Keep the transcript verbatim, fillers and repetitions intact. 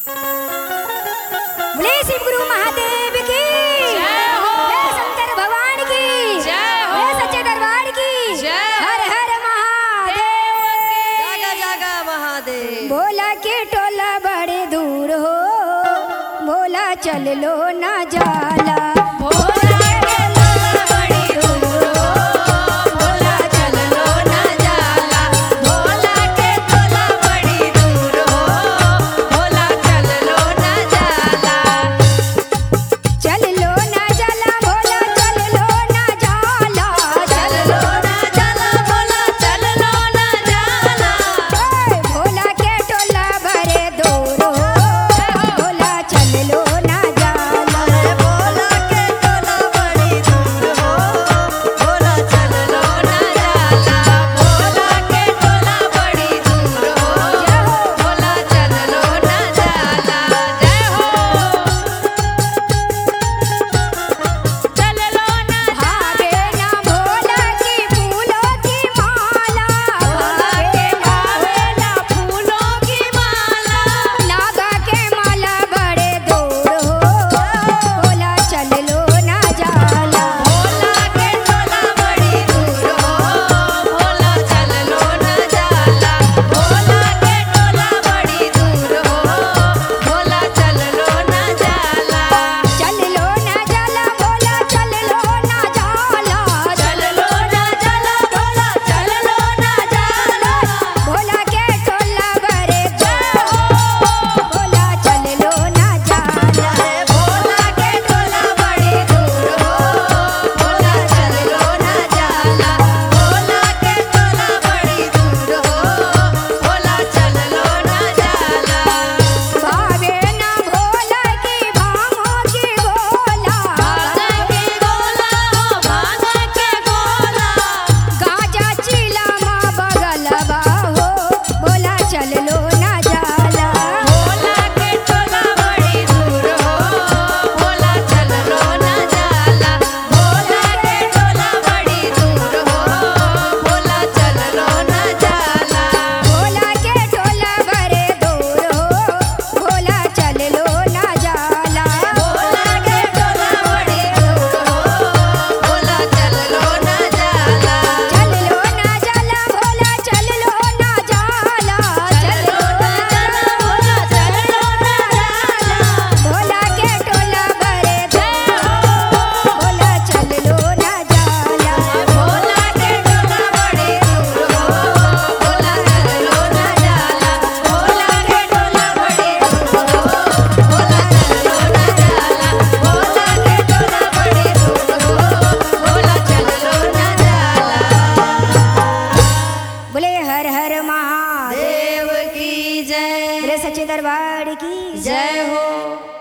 बोले शिव गुरु महादेव की जय हो। बोले शंकर भगवान की जय हो। बोले सच्चे दरबार की जय हर हर महादेव। जागा जागा महादेव। बोला के टोला बड़े दूर हो, बोला चल लो ना जाला। भोला के टोला बड़ी दूर हो, भोला चल लो ना जाला। भोला के टोला बड़ी दूर हो, भोला चल लो ना जाला। चल लो ना जाला भोला चल लो ना जाला। चल लो ना जाला भोला चल लो ना जाला। ओए भोला के टोला बड़े दूर हो, भोला चल लो ना जाला। अरे भोला के टोला बड़ी दूर हो, भोला चल लो ना जाला। भोला के टोला बड़ी दूर हो, भोला चल लो ना जाला। जय हो। चल लो ना भागे ना भोला की फूलों की माला। भोला के भावे ना फूलों की माला। नागा के माला बड़े दूर हो, भोला चल लो ना जाला। भोला के टोला बड़ी दूर हो, भोला चल लो ना जाला। भोला के टोला बड़ी दूर हो, भोला चल लो ना जाला। चल लो ना जाला भोला चल लो ना जाला। चल लो ना जाला भोला चल लो ना जाला। भोला के टोला बड़े दूर हो, भोला चल लो ना जाला। अरे भोला के टोला बड़ी दूर हो, भोला चल लो ना जाला। भोला के टोला बड़ी दूर हो, भोला चल लो ना जाला। भागे ना भोला की भांगों की गोला। भांगा के गोला हो भांगा के गोला। गाजा चीला माँ बगलवा हो, भोला चल लो ना जाला। भोला के टोला बड़ी दूर हो, भोला चल लो ना जाला। भोला के टोला बड़ी दूर हो, भोला चल लो ना जाला। भोला के टोला बड़े दूर हो, भोला चल लो ना जाला। भोला के टोला बड़ी दूर हो, भोला चल लो ना जाला। चल लो ना जाला भोला चल लो ना जाला। चल लो ना जाला भोला चल लो ना जाला। भोला के टोला बड़े दूर हो, भोला चल लो ना जाला। भोला के टोला बड़ी दूर हो, भोला चल लो ना जाला। भोला के टोला बड़ी दूर हो, भोला चल लो ना जाला। भोला के टोला बड़ी दूर हो, भोला चल लो ना जाला। बोले हर हर महादेव। देव की जय। बोले सच्चे दरबार की जय हो।